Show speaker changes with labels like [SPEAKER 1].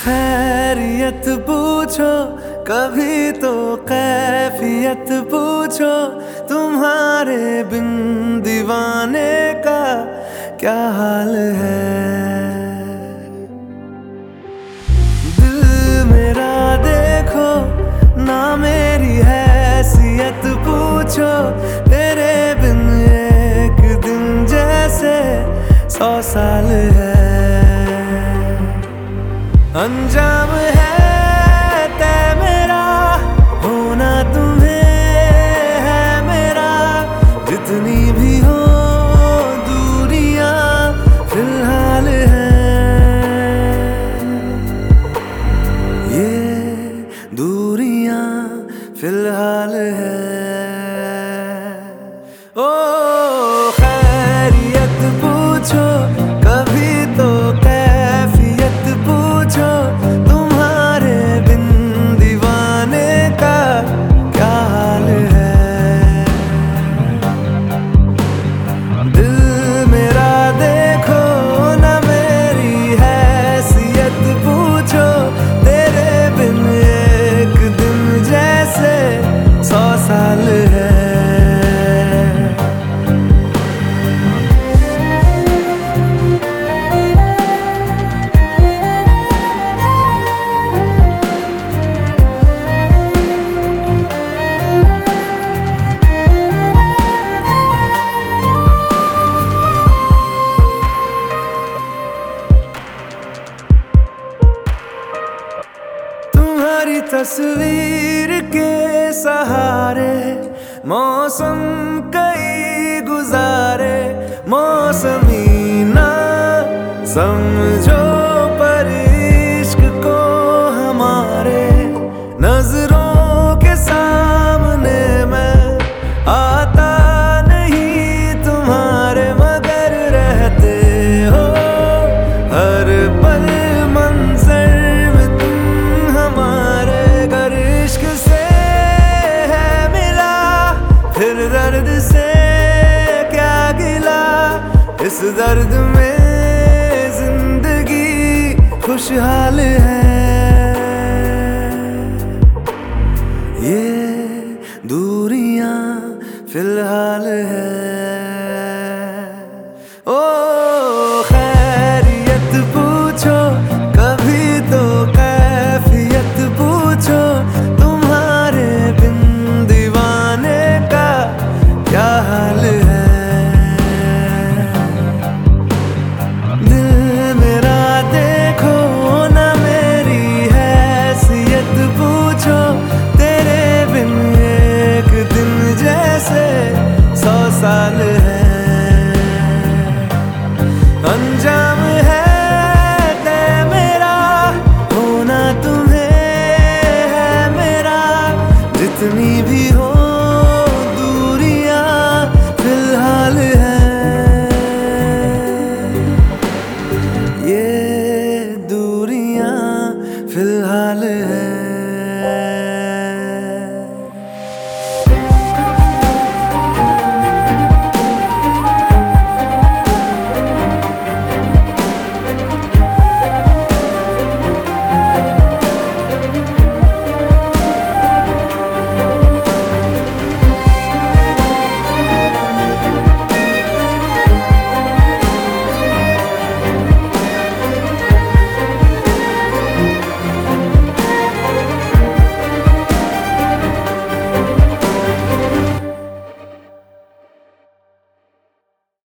[SPEAKER 1] खैरियत पूछो कभी तो कैफियत पूछो, तुम्हारे बिन दीवाने का क्या हाल है। दिल मेरा देखो ना मेरी हैसियत पूछो, तेरे बिन एक दिन जैसे 100 साल है। अंजाम है तय मेरा, होना तुम्हें है मेरा, जितनी भी हो दूरियां फिलहाल हैं। ये दूरियां फिलहाल हैं। ओ खैरियत पूछो कभी तो कैफियत पूछो, तुम्हारे बिन दीवाने का क्या हाल है। दिल मेरा देखो ना मेरी हैसियत पूछो, तेरे बिन एक दिन जैसे 100 साल है। तुम्हारी तस्वीर के सहारे मौसम कई गुजारे, मौसमी ना समझो पर इश्क को हमारे, नजरों के सामने मैं आता नहीं तुम्हारे, मगर रहते हो हर पल मंजर में तुम हमारे। गर इश्क से है मिला फिर दर्द से क्या गिला, इस दर्द में जिंदगी खुशहाल है।